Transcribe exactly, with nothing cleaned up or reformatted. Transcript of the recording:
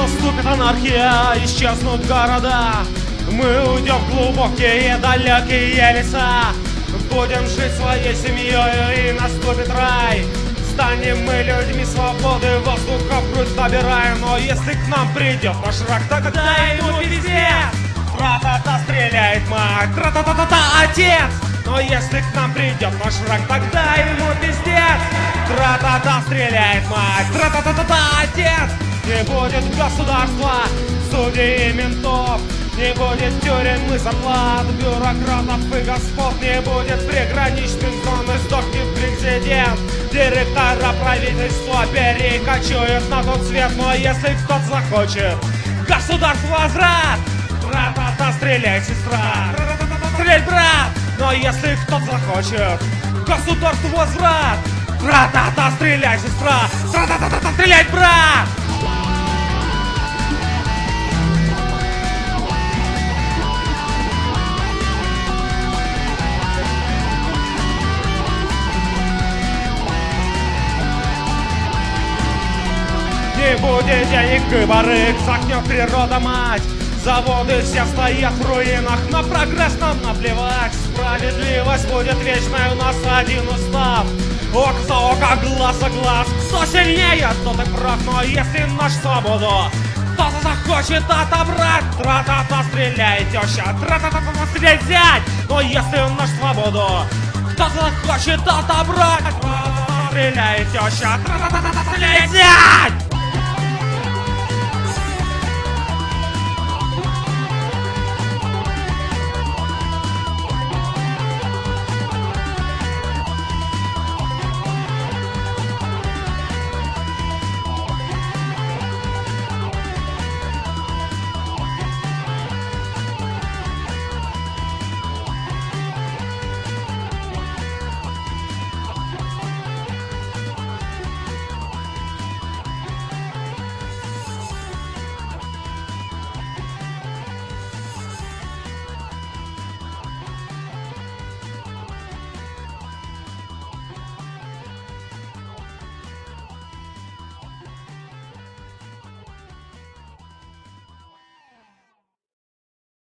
наступит анархия, исчезнут города. Мы уйдем в глубокие далекие леса. Будем жить своей семьей, и наступит рай. Станем мы людьми свободы, воздуха в грудь набираем. Но если к нам придет наш враг, тогда ему пиздец. Тра-та-та стреляет мать, тра-та-та-та-та отец. Но если к нам придет наш враг, тогда ему пиздец. Тра-та-та стреляет мать, тра-та-та-та-та отец. Не будет государства, судей и ментов. Не будет тюрем и зарплат, бюрократов и господ. Не будет приграничных зон, и сдохнет президент. Директора правительства перекочуют на тот свет. Но если кто-то захочет государство возврат, тра-та-та стреляй, сестра, тра-та-та-та стреляй, брат. Но если кто-то захочет государство возврат, тра-та-та стреляй, сестра, тра-та-та-та стреляй, брат. Не будет денег и барыг, сохнет природа мать. Заводы все стоят в руинах, на прогресс нам наплевать. Справедливость будет вечной, у нас один устав. Око за око, глаз за глаз. Кто сильнее, тот и прав. Но если нашу свободу кто-то захочет отобрать, тра-та-та стреляй, теща, тра-та-та-та стреляй, зять. Но если нашу свободу кто-то захочет отобрать, тра-та-та стреляй, теща, тра-та-та-та стреляй, зять.